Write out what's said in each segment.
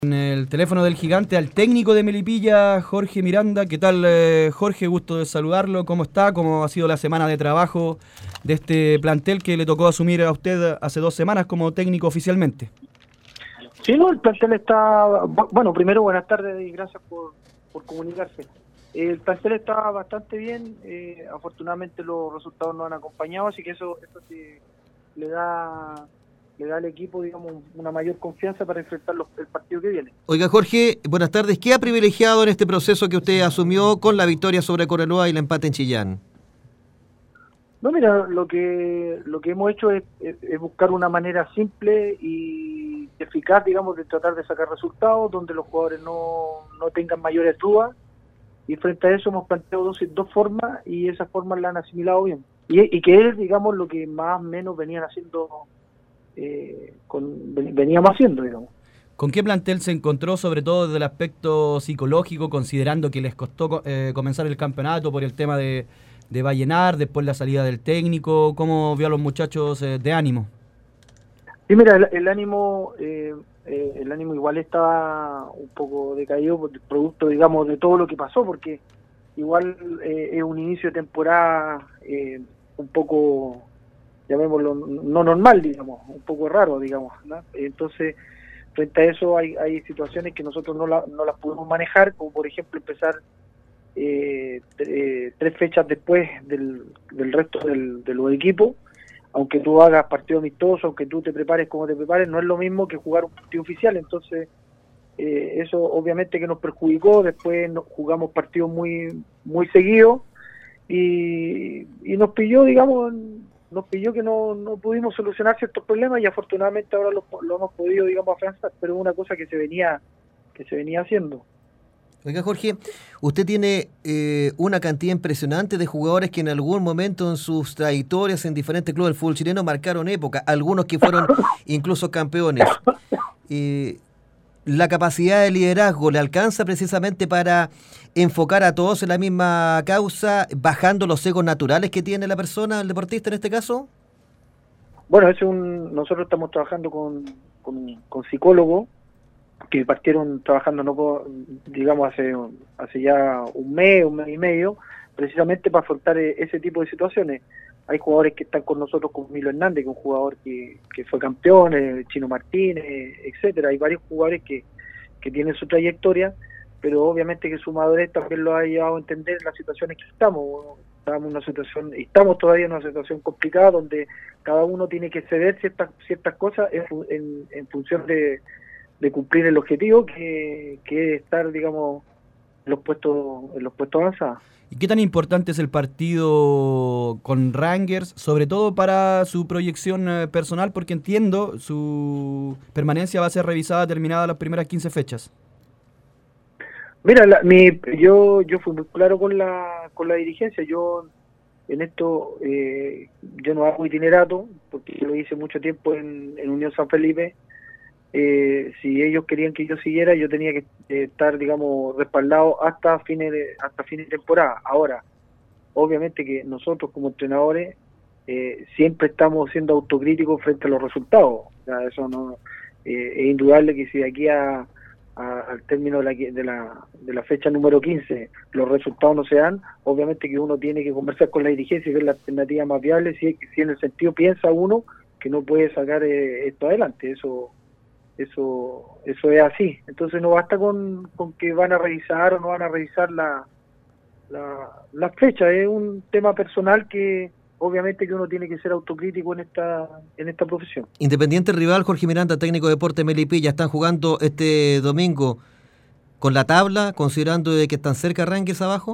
En el teléfono del gigante al técnico de Melipilla, Jorge Miranda. ¿Qué tal, Jorge? Gusto de saludarlo. ¿Cómo está? ¿Cómo ha sido la semana de trabajo de este plantel que le tocó asumir a usted hace 2 semanas como técnico oficialmente? Sí, no, el plantel está... Bueno, primero, buenas tardes y gracias por comunicarse. El plantel está bastante bien. Afortunadamente los resultados nos han acompañado, así que eso le da al equipo, digamos, una mayor confianza para enfrentar el partido que viene. Oiga, Jorge, buenas tardes. ¿Qué ha privilegiado en este proceso que usted asumió con la victoria sobre Cobreloa y el empate en Chillán? No, mira, lo que hemos hecho es buscar una manera simple y eficaz, digamos, de tratar de sacar resultados donde los jugadores no tengan mayores dudas, y frente a eso hemos planteado dos formas y esas formas la han asimilado bien. Y que es, digamos, lo que más o menos venían haciendo, veníamos haciendo, digamos. ¿Con qué plantel se encontró, sobre todo desde el aspecto psicológico, considerando que les costó comenzar el campeonato por el tema de Vallenar, después la salida del técnico? ¿Cómo vio a los muchachos de ánimo? Sí, mira, el ánimo igual estaba un poco decaído, producto, digamos, de todo lo que pasó, porque igual es un inicio de temporada un poco, llamémoslo, no normal, digamos, un poco raro, digamos, ¿no? Entonces, frente a eso hay situaciones que nosotros no las pudimos manejar, como por ejemplo empezar 3 fechas después del resto de los equipos. Aunque tú hagas partido amistoso, aunque tú te prepares como te prepares, no es lo mismo que jugar un partido oficial. Entonces eso obviamente que nos perjudicó. Después jugamos partidos muy seguidos y nos pilló, digamos, que no pudimos solucionar ciertos problemas, y afortunadamente ahora lo hemos podido, digamos, afianzar, pero es una cosa que se venía haciendo. Oiga, Jorge, usted tiene una cantidad impresionante de jugadores que en algún momento en sus trayectorias en diferentes clubes del fútbol chileno marcaron época, algunos que fueron incluso campeones. ¿La capacidad de liderazgo le alcanza precisamente para enfocar a todos en la misma causa, bajando los egos naturales que tiene la persona, el deportista en este caso? Bueno, nosotros estamos trabajando con psicólogos que partieron trabajando, digamos, hace ya un mes y medio, precisamente para afrontar ese tipo de situaciones. Hay jugadores que están con nosotros, como Milo Hernández, que es un jugador que fue campeón, Chino Martínez, etcétera. Hay varios jugadores que tienen su trayectoria, pero obviamente que su madurez también lo ha llevado a entender las situaciones que estamos todavía en una situación complicada, donde cada uno tiene que ceder ciertas cosas en función de cumplir el objetivo, que es estar, digamos, en los puestos avanzados. ¿Y qué tan importante es el partido con Rangers, sobre todo para su proyección personal? Porque entiendo su permanencia va a ser revisada terminadas las primeras 15 fechas. Mira, yo fui muy claro con la dirigencia. Yo en esto yo no hago itinerato, porque yo lo hice mucho tiempo en Unión San Felipe. Si ellos querían que yo siguiera, yo tenía que estar, digamos, respaldado hasta fines de temporada. Ahora, obviamente que nosotros como entrenadores siempre estamos siendo autocríticos frente a los resultados. O sea, eso no es indudable que si de aquí al término de la fecha número 15 los resultados no se dan, obviamente que uno tiene que conversar con la dirigencia y ver la alternativa más viable, si en el sentido piensa uno que no puede sacar esto adelante. Eso es así. Entonces no basta con que van a revisar o no van a revisar la fecha. Es un tema personal que obviamente que uno tiene que ser autocrítico en esta profesión. Independiente rival, Jorge Miranda, técnico de Deportes Melipilla, están jugando este domingo con la tabla, considerando de que están cerca Rangers abajo.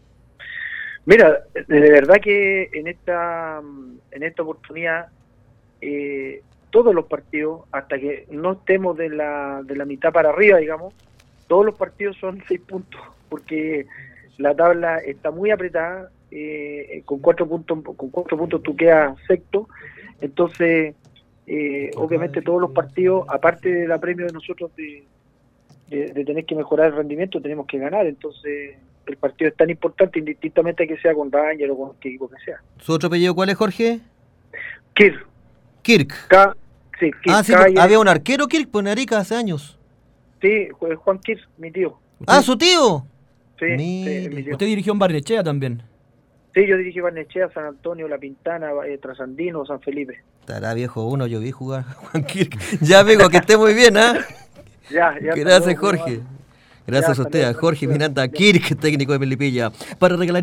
Mira, de verdad que en esta oportunidad todos los partidos, hasta que no estemos de la mitad para arriba, digamos, todos los partidos son 6 puntos, porque la tabla está muy apretada. Con 4 puntos tú quedas sexto. Entonces obviamente todos los partidos, aparte del apremio de nosotros de tener que mejorar el rendimiento, tenemos que ganar. Entonces el partido es tan importante, indistintamente que sea con Rangers o con qué equipo que sea. ¿Su otro apellido cuál es, Jorge? Kirk. Kirk. Sí, sí, había un arquero Kirk en Arica hace años. Sí, Juan Kirk, mi tío. Ah, ¿su tío? Sí, Mire. mi tío. Usted dirigió en Barnechea también. Sí, yo dirigí Barnechea, San Antonio, La Pintana, Trasandino, San Felipe. Estará viejo uno, yo vi jugar a Juan Kirk. Ya, amigo, que esté muy bien, ¿ah? Ya, Gracias, hasta luego, Jorge. Gracias Ya, a usted, a hasta luego. Jorge Miranda Kirk, técnico de Melipilla. Para regalar